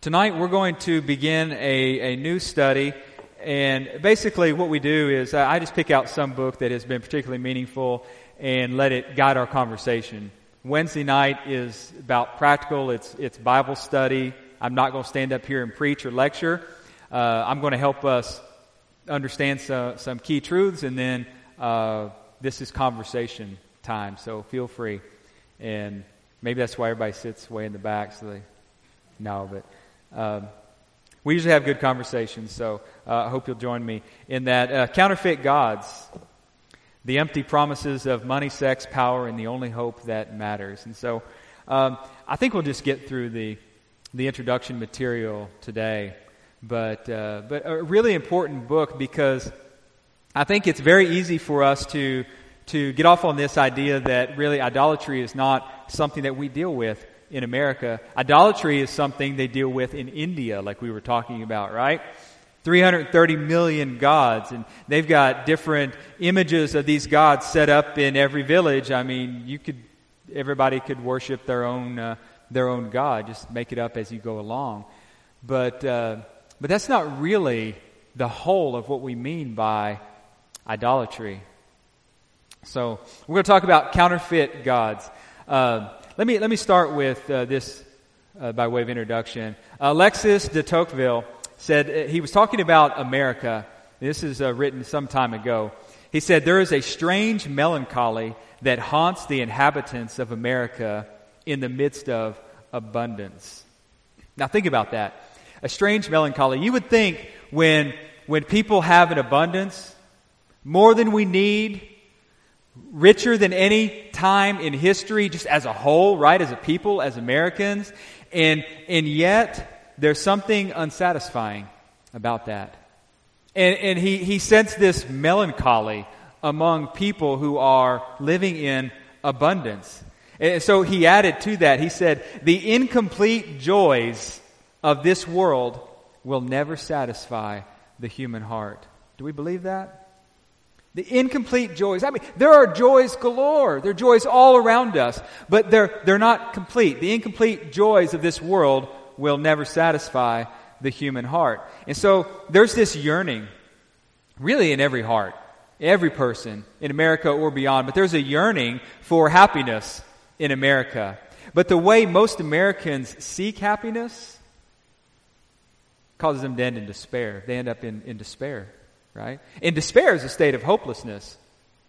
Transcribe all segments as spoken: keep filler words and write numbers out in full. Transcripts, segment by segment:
Tonight we're going to begin a, a new study, and basically what we do is I just pick out some book that has been particularly meaningful and let it guide our conversation. Wednesday night is about practical, it's it's Bible study. I'm not going to stand up here and preach or lecture. Uh, I'm going to help us understand some, some key truths, and then uh, this is conversation time, so feel free. And maybe that's why everybody sits way in the back, so they know, but... Um, we usually have good conversations, so uh, I hope you'll join me in that. Uh, counterfeit gods, the empty promises of money, sex, power, and the only hope that matters. And so um, I think we'll just get through the the introduction material today. But uh, but a really important book, because I think it's very easy for us to to get off on this idea that really idolatry is not something that we deal with in America. Idolatry is something they deal with in India, like we were talking about, right? three hundred thirty million gods, and they've got different images of these gods set up in every village. I mean, you could, everybody could worship their own uh, their own god, just make it up as you go along. But uh, but that's not really the whole of what we mean by idolatry. So we're going to talk about counterfeit gods. Uh, Let me let me start with uh, this uh, by way of introduction. Alexis de Tocqueville said, uh, he was talking about America. This is uh, written some time ago. He said, "There is a strange melancholy that haunts the inhabitants of America in the midst of abundance." Now think about that. A strange melancholy. You would think when when people have an abundance, more than we need, richer than any time in history, just as a whole, right, as a people, as Americans, and and yet there's something unsatisfying about that. And and he, he sensed this melancholy among people who are living in abundance. And so he added to that, he said, "The incomplete joys of this world will never satisfy the human heart." Do we believe that? The incomplete joys. I mean, there are joys galore. There are joys all around us, but they're they're not complete. The incomplete joys of this world will never satisfy the human heart. And so there's this yearning, really in every heart, every person in America or beyond, but there's a yearning for happiness in America. But the way most Americans seek happiness causes them to end in despair. They end up in, in despair. Right? And despair is a state of hopelessness.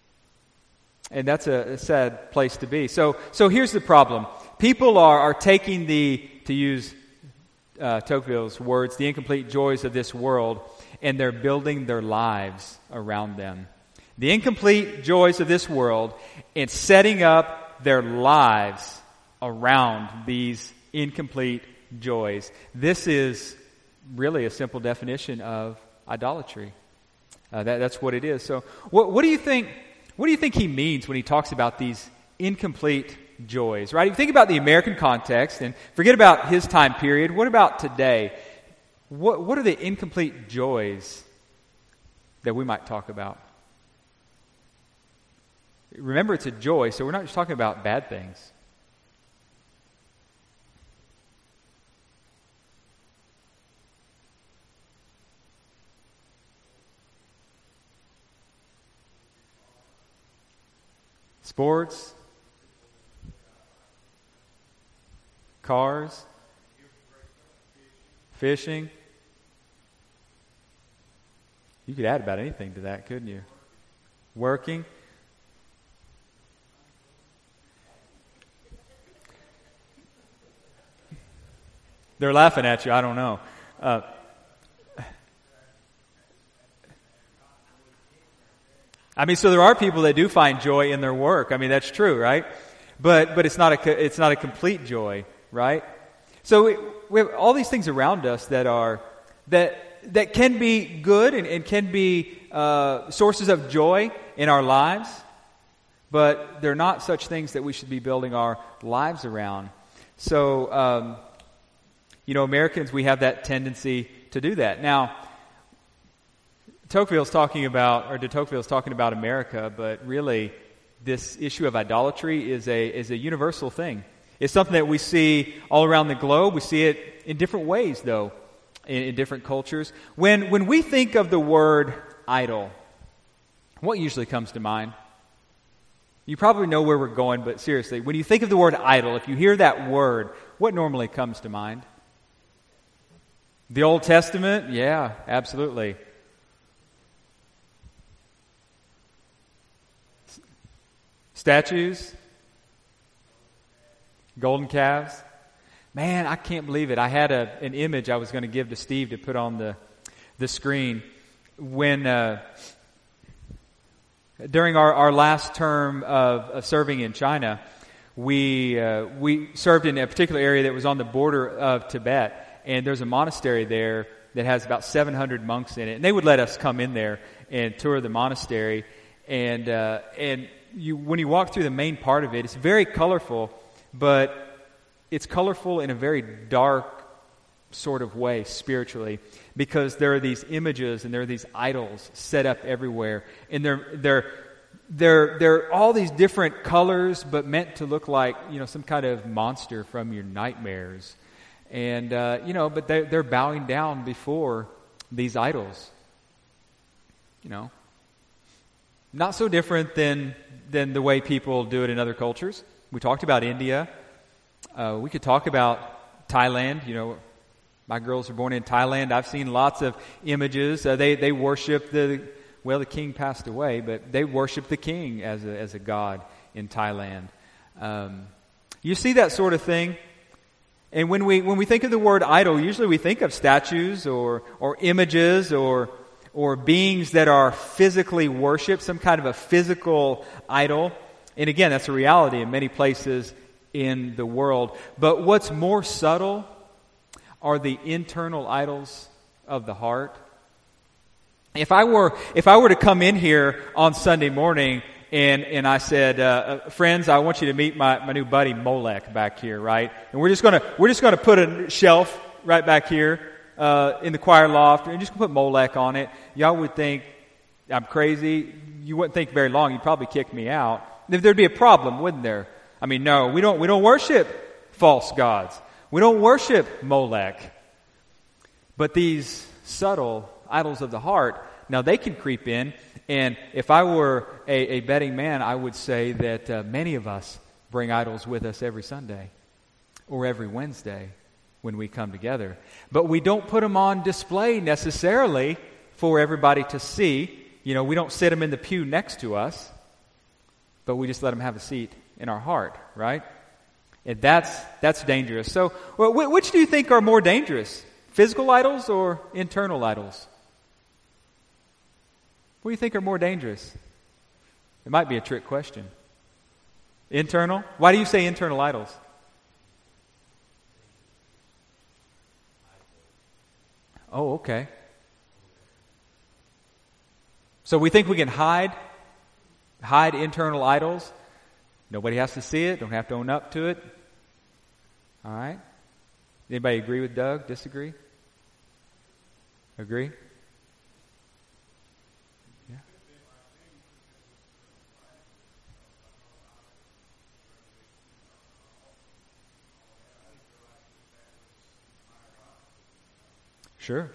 And that's a, a sad place to be. So so here's the problem. People are, are taking the, to use uh, Tocqueville's words, the incomplete joys of this world, and they're building their lives around them. The incomplete joys of this world, and setting up their lives around these incomplete joys. This is really a simple definition of idolatry. Uh, that, that's what it is. So, what, what do you think? What do you think he means when he talks about these incomplete joys? Right? If you think about the American context and forget about his time period, what about today? What What are the incomplete joys that we might talk about? Remember, it's a joy, so we're not just talking about bad things. Sports, cars, fishing. You could add about anything to that, couldn't you? Working. They're laughing at you. I don't know. Uh, I mean, so there are people that do find joy in their work. I mean, that's true, right? But but it's not a it's not a complete joy, right? So we, we have all these things around us that are that that can be good and, and can be uh, sources of joy in our lives, but they're not such things that we should be building our lives around. So, um, you know, Americans, we have that tendency to do that. Now, Tocqueville's talking about, or de Tocqueville's talking about America, but really this issue of idolatry is a is a universal thing. It's something that we see all around the globe. We see it in different ways, though, in, in different cultures. When when we think of the word idol, what usually comes to mind? You probably know where we're going, but seriously, when you think of the word idol, if you hear that word, what normally comes to mind? The Old Testament? Yeah, absolutely. Statues? Golden calves? Man, I can't believe it. I had a, an image I was going to give to Steve to put on the the screen. When uh, during our, our last term of, of serving in China, we uh, we served in a particular area that was on the border of Tibet, and there's a monastery there that has about seven hundred monks in it, and they would let us come in there and tour the monastery. And uh, and you when you walk through the main part of it, it's very colorful, but it's colorful in a very dark sort of way spiritually, because there are these images and there are these idols set up everywhere, and they're they're they're they're all these different colors, but meant to look like, you know, some kind of monster from your nightmares, and uh, you know, but they they're bowing down before these idols. You know, not so different than than the way people do it in other cultures. We talked about India. Uh, we could talk about Thailand. You know, my girls were born in Thailand. I've seen lots of images. Uh, they they worship the well, the king passed away, but they worship the king as a as a god in Thailand. Um, you see that sort of thing. And when we when we think of the word idol, usually we think of statues or or images or or beings that are physically worshipped, some kind of a physical idol. And again, that's a reality in many places in the world. But what's more subtle are the internal idols of the heart. If I were if I were to come in here on Sunday morning and and I said, uh, friends, I want you to meet my, my new buddy Molech back here, right? And we're just gonna we're just gonna put a shelf right back here uh, in the choir loft, and just put Molech on it. Y'all would think I'm crazy. You wouldn't think very long. You'd probably kick me out. There'd be a problem, wouldn't there? I mean, no, we don't we don't worship false gods. We don't worship Molech. But these subtle idols of the heart, now they can creep in. And if I were a, a betting man, I would say that uh, many of us bring idols with us every Sunday or every Wednesday when we come together. But we don't put them on display necessarily for everybody to see. You know, we don't sit them in the pew next to us, but we just let them have a seat in our heart, right? And that's that's dangerous. So, well, which do you think are more dangerous? Physical idols or internal idols? What do you think are more dangerous? It might be a trick question. Internal? Why do you say internal idols? Oh, okay. So we think we can hide hide internal idols. Nobody has to see it. Don't have to own up to it. All right. Anybody agree with Doug? Disagree? Agree? Yeah. Sure.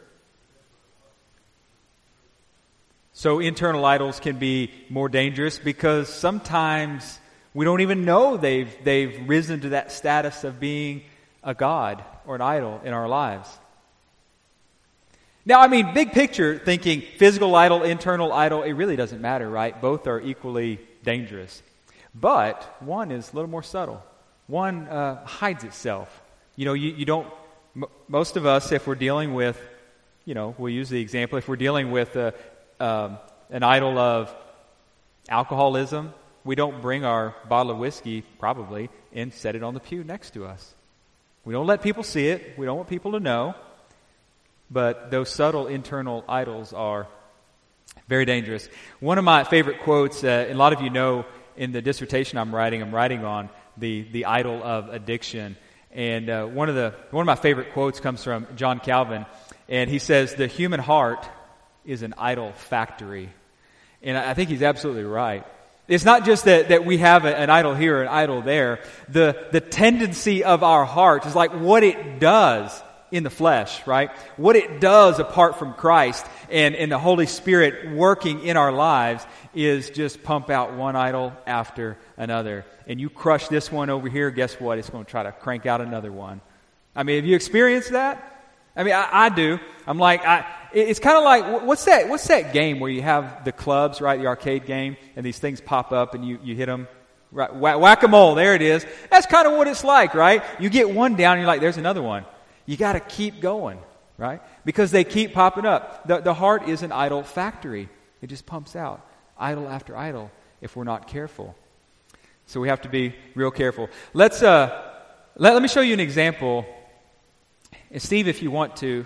So internal idols can be more dangerous because sometimes we don't even know they've they've risen to that status of being a god or an idol in our lives. Now, I mean, big picture thinking, physical idol, internal idol, it really doesn't matter, right? Both are equally dangerous. But one is a little more subtle. One uh, hides itself. You know, you, you don't, m- most of us, if we're dealing with, you know, we'll use the example, if we're dealing with uh, um, an idol of alcoholism, we don't bring our bottle of whiskey, probably, and set it on the pew next to us. We don't let people see it. We don't want people to know. But those subtle internal idols are very dangerous. One of my favorite quotes, uh, and a lot of you know in the dissertation I'm writing, I'm writing on the, the idol of addiction. And uh, one of the one of my favorite quotes comes from John Calvin. And he says, the human heart is an idol factory. And I think he's absolutely right. It's not just that, that we have a, an idol here, an idol there. The, the tendency of our heart is like what it does in the flesh, right? What it does apart from Christ and, and the Holy Spirit working in our lives is just pump out one idol after another. And you crush this one over here, guess what? It's going to try to crank out another one. I mean, have you experienced that? I mean, I, I do. I'm like, I, it's kind of like, what's that, what's that game where you have the clubs, right? The arcade game, and these things pop up and you, you hit them. Right, whack, whack-a-mole, there it is. That's kind of what it's like, right? You get one down and you're like, there's another one. You got to keep going, right? Because they keep popping up. The, the heart is an idol factory. It just pumps out idol after idol if we're not careful. So we have to be real careful. Let's uh, let, let me show you an example. And Steve, if you want to,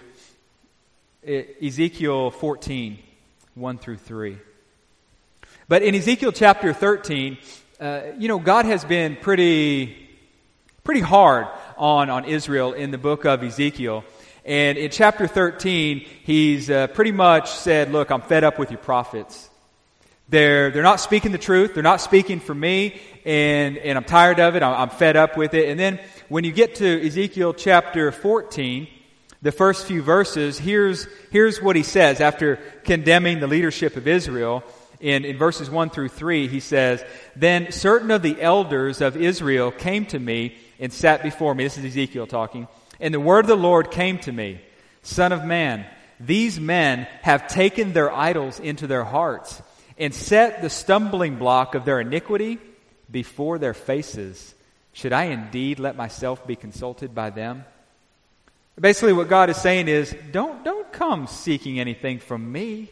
Ezekiel fourteen, one through three. But in Ezekiel chapter thirteen, uh, you know, God has been pretty, pretty hard on, on Israel in the book of Ezekiel. And in chapter thirteen, he's uh, pretty much said, look, I'm fed up with your prophets. They're, they're not speaking the truth. They're not speaking for me. And, and I'm tired of it. I'm, I'm fed up with it. And then when you get to Ezekiel chapter fourteen, the first few verses, here's, here's what he says after condemning the leadership of Israel. In, in verses one through three, he says, "Then certain of the elders of Israel came to me and sat before me." This is Ezekiel talking. "And the word of the Lord came to me, Son of man, these men have taken their idols into their hearts and set the stumbling block of their iniquity before their faces. Should I indeed let myself be consulted by them?" Basically what God is saying is, don't, don't come seeking anything from me.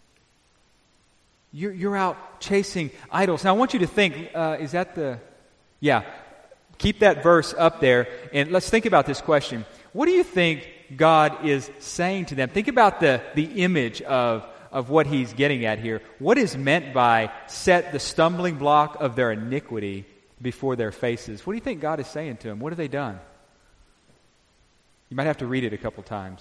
You're, you're out chasing idols. Now I want you to think, uh, is that the... Yeah, keep that verse up there. And let's think about this question. What do you think God is saying to them? Think about the, the image of, of what he's getting at here. What is meant by set the stumbling block of their iniquity before their faces? What do you think God is saying to them? What have they done? You might have to read it a couple times.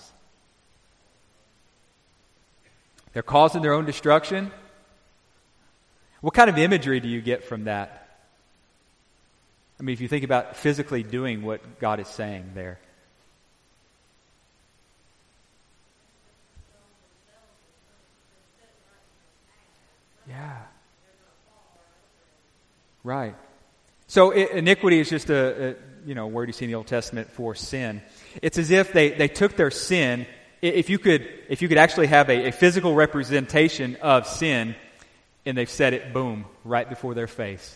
They're causing their own destruction. What kind of imagery do you get from that? I mean, if you think about physically doing what God is saying there. Yeah. Right. So it, iniquity is just a, a you know word you see in the Old Testament for sin. It's as if they, they took their sin. If you could if you could actually have a, a physical representation of sin, and they've set it, boom, right before their face.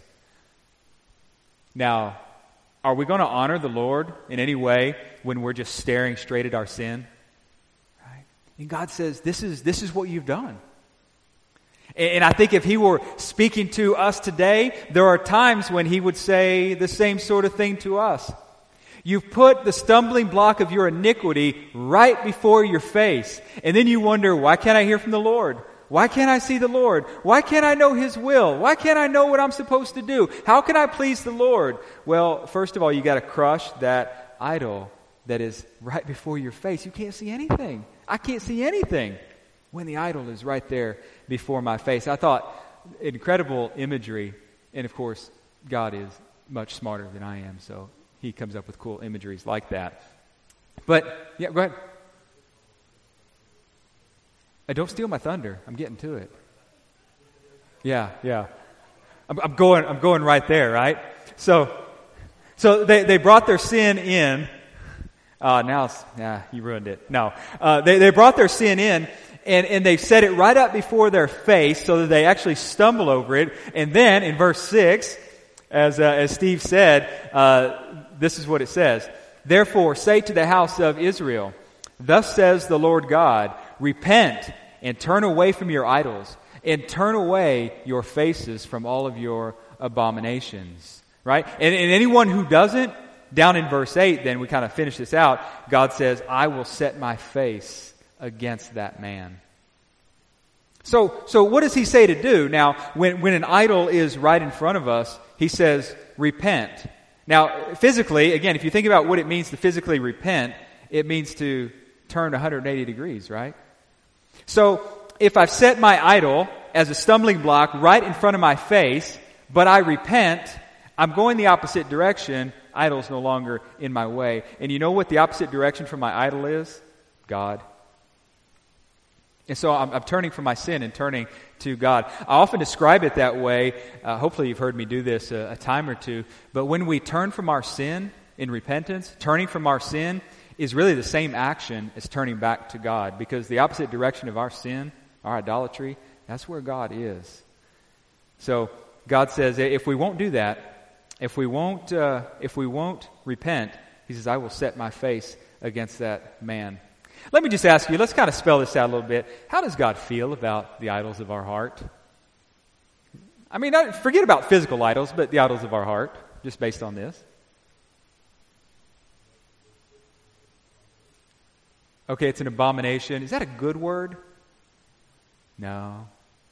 Now, are we going to honor the Lord in any way when we're just staring straight at our sin? Right? And God says, this is this is what you've done. And, and I think if He were speaking to us today, there are times when He would say the same sort of thing to us. You've put the stumbling block of your iniquity right before your face. And then you wonder, why can't I hear from the Lord? Why can't I see the Lord? Why can't I know His will? Why can't I know what I'm supposed to do? How can I please the Lord? Well, first of all, you got to crush that idol that is right before your face. You can't see anything. I can't see anything when the idol is right there before my face. I thought, incredible imagery. And of course, God is much smarter than I am, so He comes up with cool imageries like that. But, yeah, go ahead. Uh, don't steal my thunder. I'm getting to it. Yeah, yeah. I'm, I'm going. I'm going right there. Right. So, so they, they brought their sin in. Uh, now, it's, yeah, you ruined it. No, uh, they they brought their sin in, and and they set it right up before their face, so that they actually stumble over it. And then in verse six, as uh, as Steve said, uh, this is what it says: "Therefore, say to the house of Israel, thus says the Lord God, repent and turn away from your idols, and turn away your faces from all of your abominations." Right? And, and anyone who doesn't, down in verse eight, then we kind of finish this out, God says, "I will set my face against that man." So, so what does He say to do? Now, when, when an idol is right in front of us, He says, repent. Now, physically, again, if you think about what it means to physically repent, it means to turn one hundred eighty degrees, right? So, if I've set my idol as a stumbling block right in front of my face, but I repent, I'm going the opposite direction, idol's no longer in my way. And you know what the opposite direction from my idol is? God. And so I'm, I'm turning from my sin and turning to God. I often describe it that way. Uh, hopefully you've heard me do this a, a time or two. But when we turn from our sin in repentance, turning from our sin is really the same action as turning back to God. Because the opposite direction of our sin, our idolatry, that's where God is. So God says, if we won't do that, if we won't, uh, if we won't repent, He says, I will set my face against that man. Let me just ask you, let's kind of spell this out a little bit. How does God feel about the idols of our heart? I mean, forget about physical idols, but the idols of our heart, just based on this. Okay, it's an abomination. Is that a good word? No.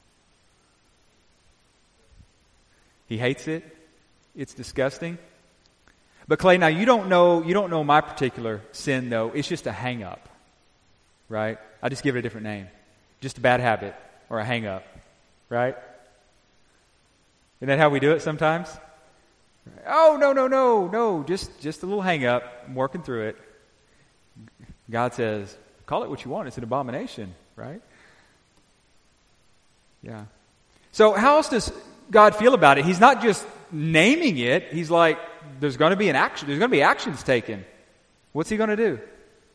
He hates it. It's disgusting. But Clay, now you don't know you don't know my particular sin though. It's just a hang up. Right? I just give it a different name. Just a bad habit or a hang up. Right? Isn't that how we do it sometimes? Oh, no, no, no, no. Just just a little hang up. I'm working through it. God says, call it what you want. It's an abomination, right? Yeah. So how else does God feel about it? He's not just naming it. He's like, there's going to be an action. There's going to be actions taken. What's He going to do?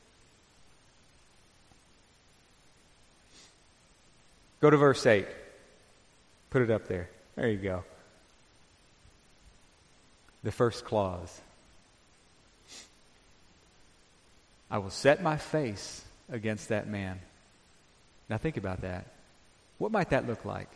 Go to verse eight. Put it up there. There you go. The first clause. I will set my face against that man. Now think about that. What might that look like?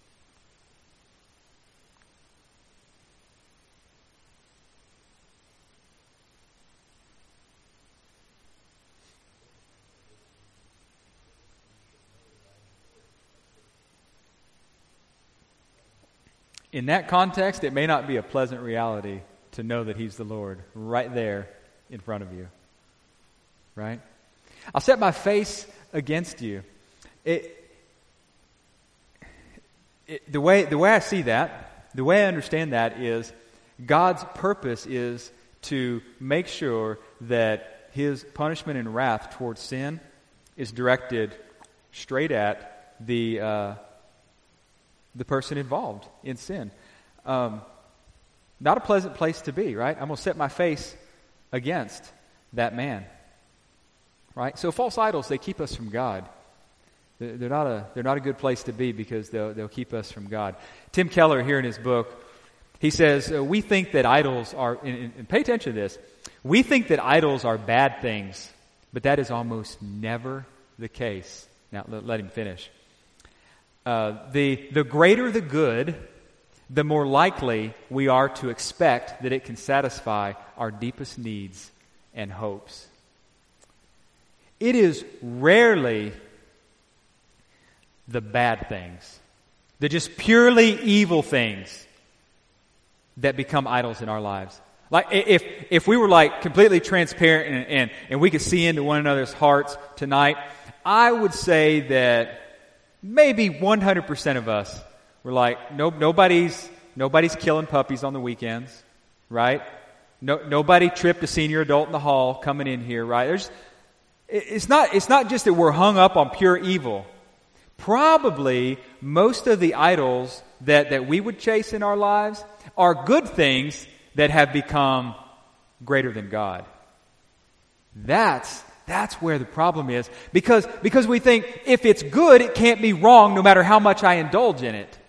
In that context, it may not be a pleasant reality to know that He's the Lord right there in front of you. Right? I'll set my face against you. It, it, the way the way I see that, the way I understand that is God's purpose is to make sure that His punishment and wrath towards sin is directed straight at the uh, the person involved in sin. Um, not a pleasant place to be, right? I'm going to set my face against that man. Right? So false idols, they keep us from God. They're not a they're not a good place to be because they'll they'll keep us from God. Tim Keller here in his book, he says, uh, we think that idols are, and, and pay attention to this, we think that idols are bad things, but that is almost never the case. Now let, let him finish. Uh, the the greater the good, the more likely we are to expect that it can satisfy our deepest needs and hopes. It is rarely the bad things, the just purely evil things that become idols in our lives. Like if if we were like completely transparent and, and, and we could see into one another's hearts tonight, I would say that maybe one hundred percent of us were like, no, nobody's nobody's killing puppies on the weekends, right? No, nobody tripped a senior adult in the hall coming in here, right? There's It's not, it's not just that we're hung up on pure evil. Probably most of the idols that, that we would chase in our lives are good things that have become greater than God. That's, that's where the problem is. Because, because we think if it's good, it can't be wrong no matter how much I indulge in it.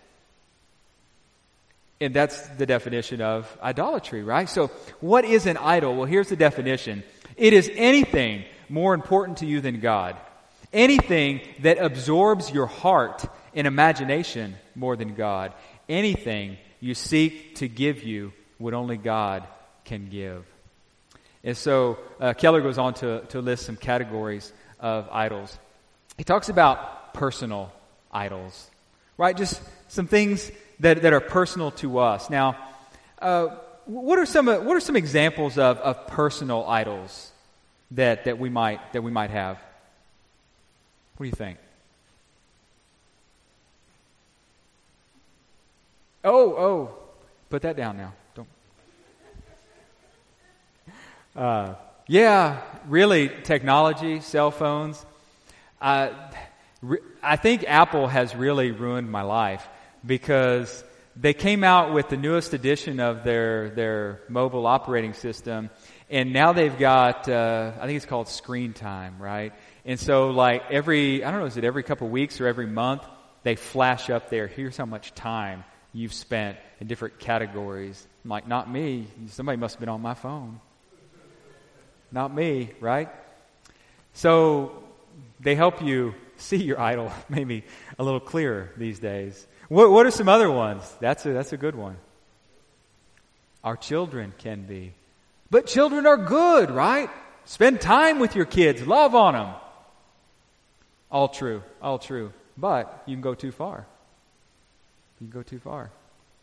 And that's the definition of idolatry, right? So what is an idol? Well, here's the definition. It is anything more important to you than God. Anything that absorbs your heart and imagination more than God. Anything you seek to give you what only God can give. And so uh, Keller goes on to, to list some categories of idols. He talks about personal idols, right? Just some things that, that are personal to us. Now, uh, what are some what are some examples of, of personal idols that, that we might that we might have? What do you think? Oh, oh, put that down now. Don't. Uh, yeah, really, technology, cell phones. Uh, re- I think Apple has really ruined my life because they came out with the newest edition of their their mobile operating system, and now they've got uh, I think it's called Screen Time, right? And so, like every I don't know, is it every couple of weeks or every month they flash up there? Here's how much time you've spent in different categories. I'm like, not me. Somebody must have been on my phone. Not me, right? So they help you see your idol maybe a little clearer these days. What, what are some other ones? That's a, that's a good one. Our children can be. But children are good, right? Spend time with your kids. Love on them. All true. All true. But you can go too far. You can go too far.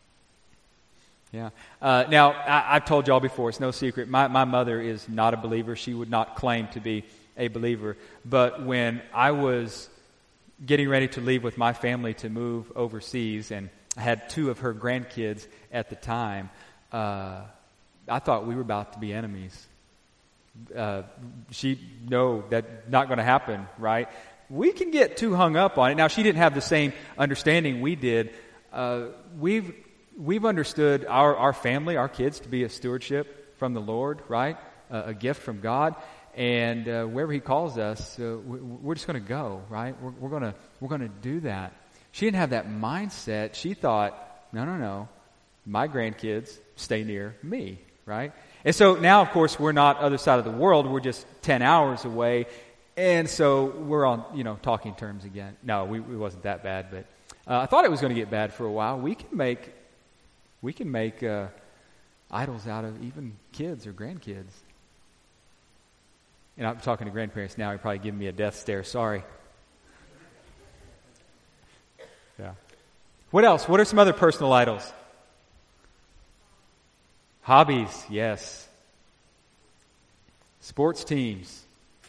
Yeah. Uh, now, I, I've told y'all before, it's no secret. My, my mother is not a believer. She would not claim to be a believer. But when I was getting ready to leave with my family to move overseas, and I had two of her grandkids at the time, uh, I thought we were about to be enemies. Uh, she, no, that's not going to happen, right? We can get too hung up on it. Now, she didn't have the same understanding we did. Uh, we've we've understood our, our family, our kids, to be a stewardship from the Lord, right? Uh, a gift from God, and uh, wherever He calls us, uh, we, we're just going to go, right? We're, we're going to we're going to do that. She didn't have that mindset. She thought, no, no, no, my grandkids stay near me, right? And so now, of course, we're not other side of the world. We're just ten hours away, and so we're on, you know, talking terms again. No, we, it wasn't that bad, but. Uh, I thought it was going to get bad for a while. We can make, we can make uh, idols out of even kids or grandkids. And I'm talking to grandparents now. You're probably giving me a death stare. Sorry. Yeah. What else? What are some other personal idols? Hobbies, yes. Sports teams,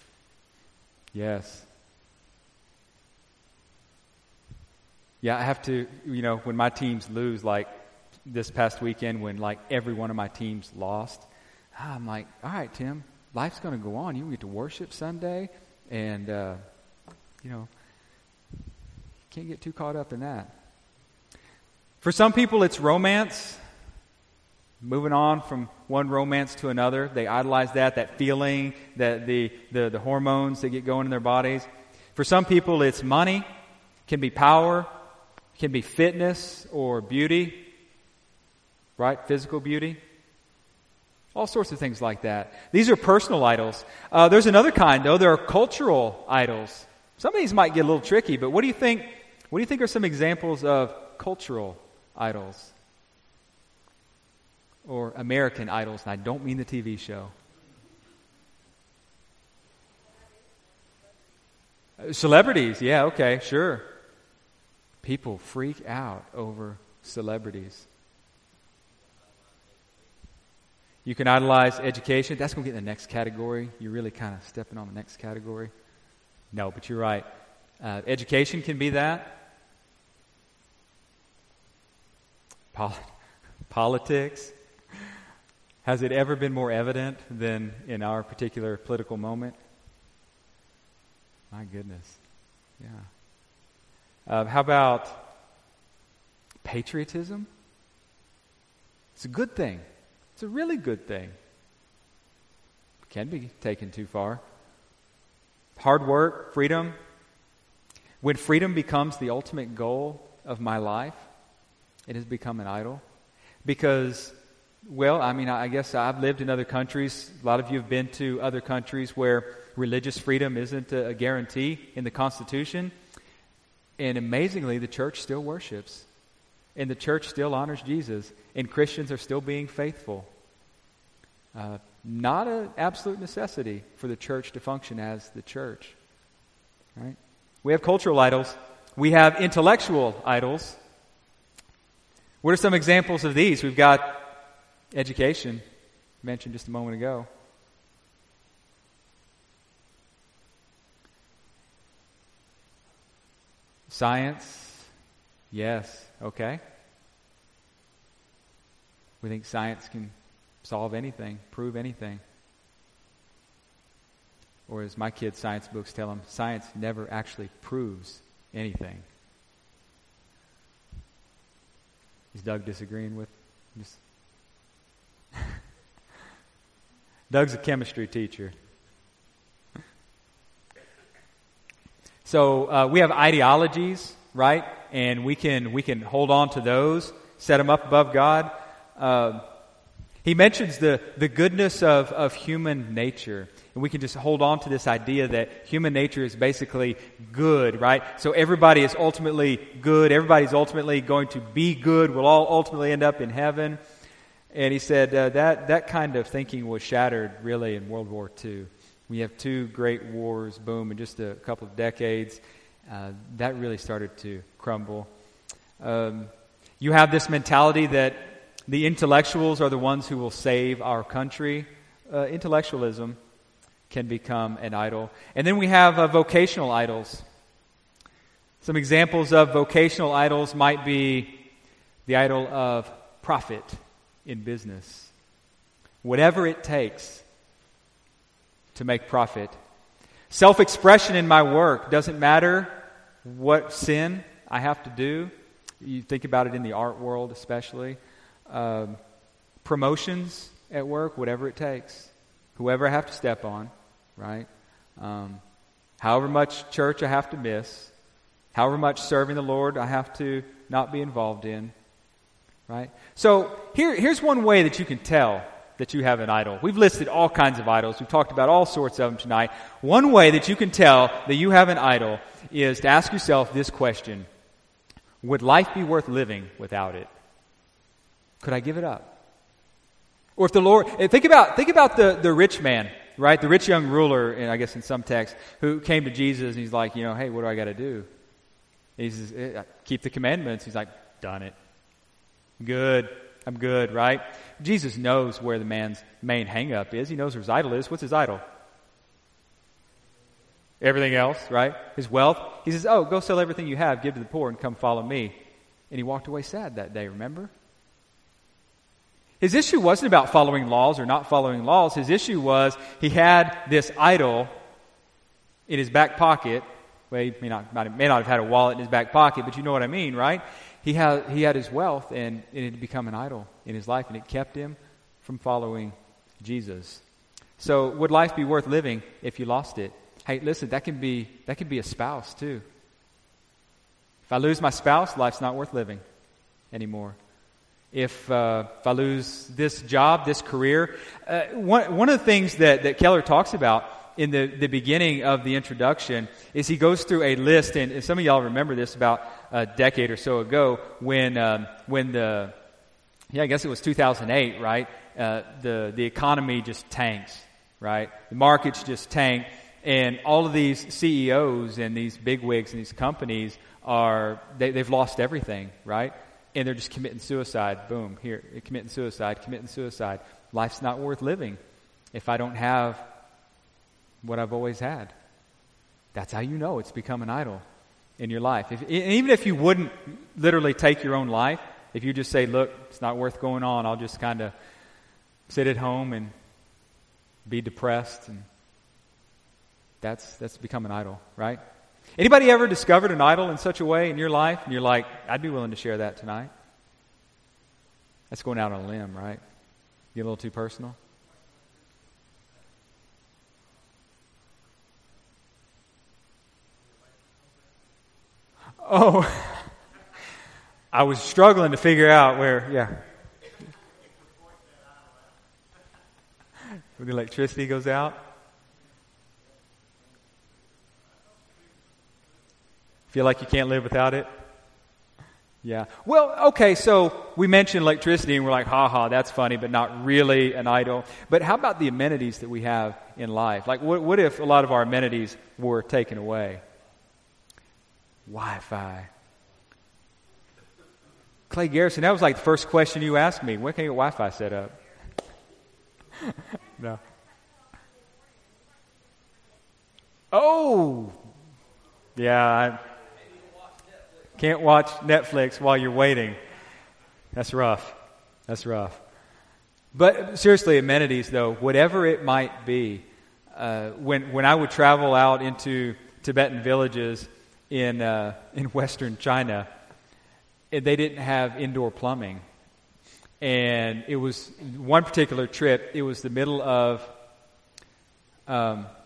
yes. Yeah, I have to, you know, when my teams lose, like this past weekend when like every one of my teams lost, I'm like, all right, Tim, life's going to go on. You get to worship Sunday, and, uh, you know, can't get too caught up in that. For some people, it's romance. Moving on from one romance to another. They idolize that, that feeling, that the, the, the hormones that get going in their bodies. For some people, it's money, can be power, can be fitness or beauty, right? Physical beauty. All sorts of things like that. These are personal idols. Uh, there's another kind, though. There are cultural idols. Some of these might get a little tricky, but what do you think? What do you think are some examples of cultural idols? Or American idols, and I don't mean the T V show. Uh, celebrities, yeah, okay, sure. People freak out over celebrities. You can idolize education. That's going to get in the next category. You're really kind of stepping on the next category. No, but you're right. Uh, education can be that. Pol- politics. Has it ever been more evident than in our particular political moment? My goodness. Yeah. Uh, how about patriotism? It's a good thing. It's a really good thing. It can be taken too far. Hard work, freedom. When freedom becomes the ultimate goal of my life, it has become an idol. Because, well, I mean, I guess I've lived in other countries. A lot of you have been to other countries where religious freedom isn't a guarantee in the Constitution. And amazingly, the church still worships. And the church still honors Jesus. And Christians are still being faithful. Uh, not an absolute necessity for the church to function as the church. Right? We have cultural idols. We have intellectual idols. What are some examples of these? We've got education, mentioned just a moment ago. Science, yes, okay. We think science can solve anything, prove anything. Or as my kids' science books tell them, science never actually proves anything. Is Doug disagreeing with this? Doug's a chemistry teacher. So uh, we have ideologies, right? And we can we can hold on to those, set them up above God. Uh, he mentions the, the goodness of, of human nature. And we can just hold on to this idea that human nature is basically good, right? So everybody is ultimately good. Everybody's ultimately going to be good. We'll all ultimately end up in heaven. And he said uh, that that kind of thinking was shattered really in World War Two. We have two great wars, boom, in just a couple of decades. Uh, that really started to crumble. Um, you have this mentality that the intellectuals are the ones who will save our country. Uh, intellectualism can become an idol. And then we have uh, vocational idols. Some examples of vocational idols might be the idol of profit in business. Whatever it takes to make profit. Self-expression in my work. Doesn't matter what sin I have to do. You think about it in the art world especially. Um, promotions at work, whatever it takes. Whoever I have to step on, right? Um, however much church I have to miss. However much serving the Lord I have to not be involved in. Right? So here, here's one way that you can tell that you have an idol. We've listed all kinds of idols. We've talked about all sorts of them tonight. One way that you can tell that you have an idol is to ask yourself this question. Would life be worth living without it? Could I give it up? Or if the Lord, think about think about the, the rich man, right? The rich young ruler, and I guess in some texts, who came to Jesus and he's like, you know, hey, what do I got to do? And he says, keep the commandments. He's like, done it. Good. I'm good, right? Jesus knows where the man's main hang-up is. He knows where his idol is. What's his idol? Everything else, right? His wealth. He says, oh, go sell everything you have, give to the poor, and come follow me. And he walked away sad that day, remember? His issue wasn't about following laws or not following laws. His issue was he had this idol in his back pocket. Well, he may not, may not have had a wallet in his back pocket, but you know what I mean, right? He had he had his wealth, and it had become an idol in his life, and it kept him from following Jesus. So, would life be worth living if you lost it? Hey, listen, that can be that can be a spouse too. If I lose my spouse, life's not worth living anymore. If uh, if I lose this job, this career, uh, one one of the things that that Keller talks about in the, the beginning of the introduction is he goes through a list, and, and some of y'all remember this about a decade or so ago when um, when the yeah I guess it was two thousand eight, right? Uh, the the economy just tanks, right? The markets just tank, and all of these C E Os and these bigwigs and these companies are they, they've lost everything, right? And they're just committing suicide. Boom, here, committing suicide, committing suicide. Life's not worth living if I don't have what I've always had. That's how you know it's become an idol in your life. If, even if you wouldn't literally take your own life, if you just say, look, it's not worth going on, I'll just kind of sit at home and be depressed, and that's that's become an idol, right? Anybody ever discovered an idol in such a way in your life, and you're like, I'd be willing to share that tonight? That's going out on a limb, right? Get a little too personal? Oh, I was struggling to figure out where, yeah. When the electricity goes out. Feel like you can't live without it? Yeah. Well, okay, so we mentioned electricity and we're like, ha ha, that's funny, but not really an idol. But how about the amenities that we have in life? Like, what, what if a lot of our amenities were taken away? Wi-Fi. Clay Garrison, that was like the first question you asked me. When can you get Wi-Fi set up? No. Oh! Yeah, I can't watch Netflix while you're waiting. That's rough. That's rough. But seriously, amenities though, whatever it might be, uh, when when I would travel out into Tibetan villages in uh, in Western China, they didn't have indoor plumbing, and it was one particular trip. It was the middle of um,